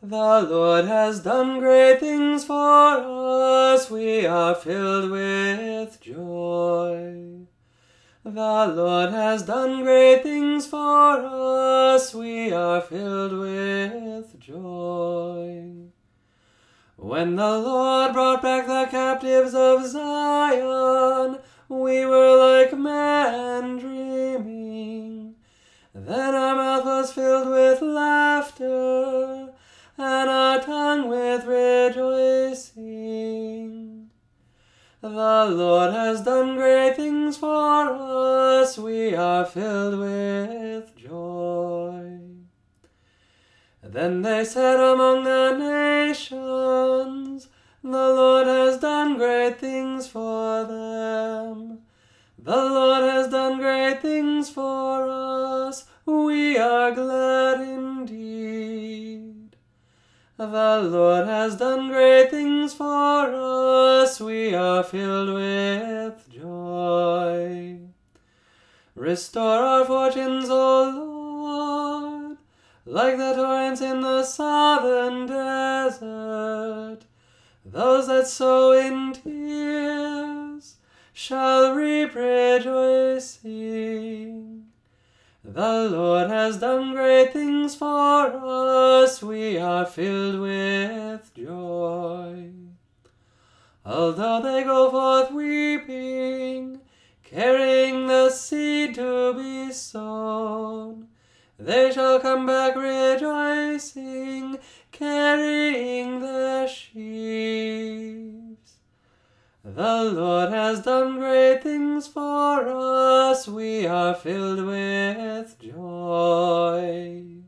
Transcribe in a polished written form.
The Lord has done great things for us, we are filled with joy. The Lord has done great things for us, we are filled with joy. When the Lord brought back the captives of Zion, we were like men dreaming. Then our mouth was filled with laughter, and our tongue with rejoicing. The Lord has done great things for us, we are filled with joy. Then they said among the nations, the Lord has done great things for them. The Lord has done great things for us, we are glad indeed. The Lord has done great things for us, we are filled with joy. Restore our fortunes, O Lord, like the torrents in the southern desert. Those that sow in tears shall reap rejoicing. The Lord has done great things for us, we are filled with joy. Although they go forth weeping, carrying the seed to be sown, they shall come back rejoicing, carrying their sheaves. The Lord has done great things for us, we are filled with joy.